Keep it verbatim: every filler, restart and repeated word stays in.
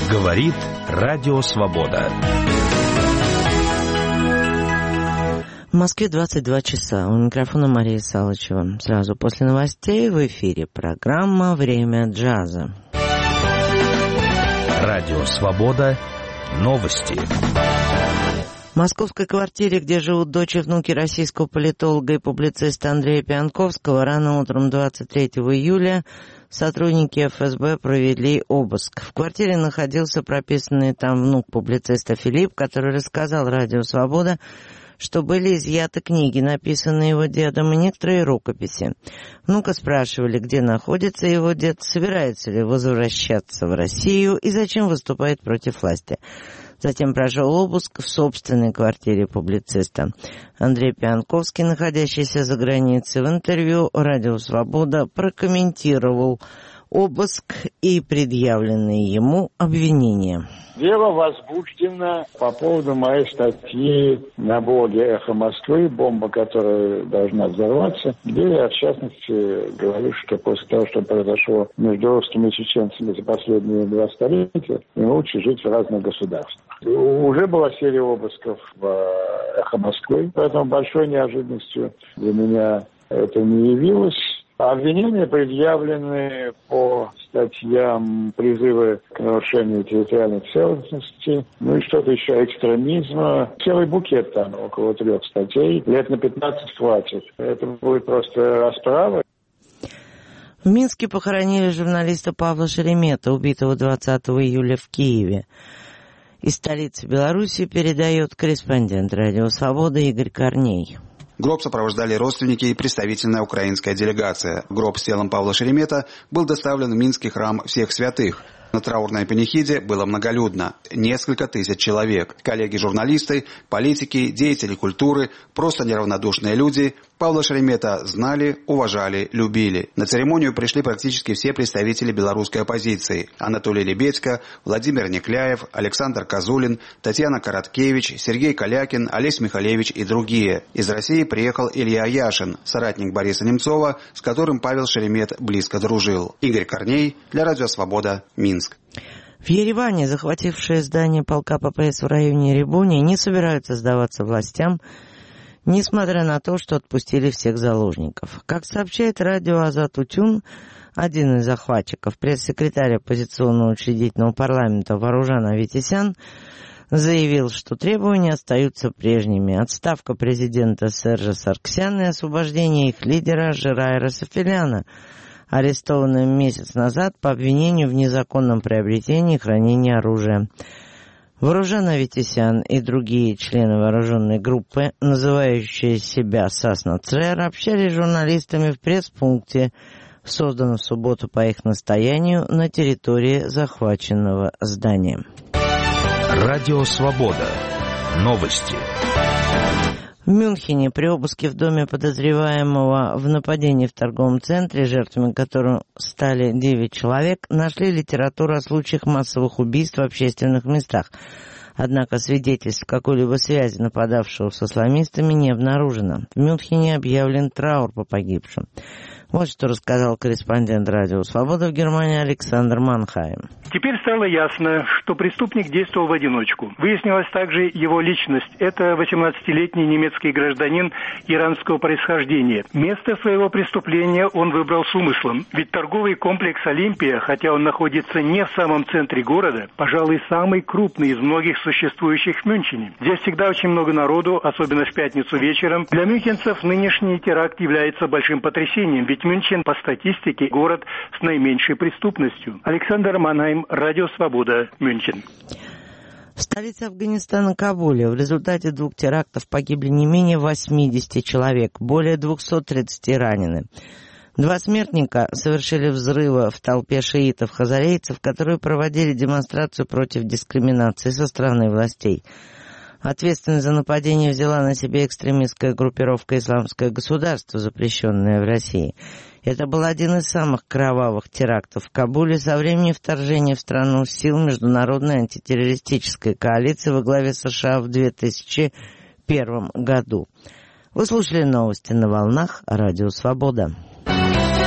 Говорит Радио Свобода. В Москве двадцать два часа. У микрофона Мария Салычева. Сразу после новостей в эфире программа «Время джаза». Радио Свобода. Новости. В московской квартире, где живут дочь и внуки российского политолога и публициста Андрея Пианковского, рано утром двадцать третьего июля сотрудники эф эс бэ провели обыск. В квартире находился прописанный там внук публициста Филипп, который рассказал Радио Свобода, что были изъяты книги, написанные его дедом, и некоторые рукописи. Внука спрашивали, где находится его дед, собирается ли возвращаться в Россию и зачем выступает против власти. Затем прошел обыск в собственной квартире публициста. Андрей Пианковский, находящийся за границей, в интервью «Радио Свобода» прокомментировал обыск и предъявленные ему обвинения. Дело возбуждено по поводу моей статьи на блоге «Эхо Москвы», «Бомба, которая должна взорваться», где я, в частности, говорю, что после того, что произошло между русскими и чеченцами за последние два столетия, им лучше жить в разных государствах. Уже была серия обысков в «Эхо Москвы», поэтому большой неожиданностью для меня это не явилось. Обвинения предъявлены по статьям призывы к нарушению территориальной целостности, ну и что-то еще, экстремизма. Целый букет там, около трех статей. Лет на пятнадцать хватит. Это будет просто расправа. В Минске похоронили журналиста Павла Шеремета, убитого двадцатого июля в Киеве. Из столицы Беларуси передает корреспондент Радио Свобода Игорь Корней. Гроб сопровождали родственники и представительная украинская делегация. Гроб с телом Павла Шеремета был доставлен в Минский храм Всех Святых. На траурной панихиде было многолюдно. Несколько тысяч человек. Коллеги-журналисты, политики, деятели культуры, просто неравнодушные люди Павла Шеремета знали, уважали, любили. На церемонию пришли практически все представители белорусской оппозиции. Анатолий Лебедько, Владимир Некляев, Александр Козулин, Татьяна Короткевич, Сергей Калякин, Олесь Михалевич и другие. Из России приехал Илья Яшин, соратник Бориса Немцова, с которым Павел Шеремет близко дружил. Игорь Корней для Радио Свобода, Минск. В Ереване захватившие здание полка пэ пэ эс в районе Рябуни не собираются сдаваться властям, несмотря на то, что отпустили всех заложников. Как сообщает радио Азат Утюн, один из захватчиков, пресс-секретарь оппозиционного учредительного парламента Варужан Аветисян, заявил, что требования остаются прежними. Отставка президента Сержа Сарксяна и освобождение их лидера Жерайра Сафеляна, арестованного месяц назад по обвинению в незаконном приобретении и хранении оружия. Варужан Аветисян и другие члены вооруженной группы, называющие себя САС-НАЦРЕР, общались с журналистами в пресс-пункте, созданном в субботу по их настоянию на территории захваченного здания. Радио Свобода. Новости. В Мюнхене при обыске в доме подозреваемого в нападении в торговом центре, жертвами которого стали девять человек, нашли литературу о случаях массовых убийств в общественных местах. Однако свидетельств какой-либо связи нападавшего с исламистами не обнаружено. В Мюнхене объявлен траур по погибшим. Вот что рассказал корреспондент Радио Свобода в Германии Александр Манхайм. Теперь стало ясно, что преступник действовал в одиночку. Выяснилась также его личность. Это восемнадцатилетний немецкий гражданин иранского происхождения. Место своего преступления он выбрал с умыслом. Ведь торговый комплекс «Олимпия», хотя он находится не в самом центре города, пожалуй, самый крупный из многих существующих в Мюнхене. Здесь всегда очень много народу, особенно в пятницу вечером. Для мюнхенцев нынешний теракт является большим потрясением, ведь Мюнхен по статистике город с наименьшей преступностью. Александр Манхайм, Радио Свобода, Мюнхен. В столице Афганистана Кабуле в результате двух терактов погибли не менее восемьдесят человек, более двести тридцать ранены. Два смертника совершили взрывы в толпе шиитов-хазарейцев, которые проводили демонстрацию против дискриминации со стороны властей. Ответственность за нападение взяла на себя экстремистская группировка «Исламское государство», запрещенное в России. Это был один из самых кровавых терактов в Кабуле со времени вторжения в страну сил международной антитеррористической коалиции во главе США в две тысячи первом году. Вы слушали новости на волнах Радио Свобода.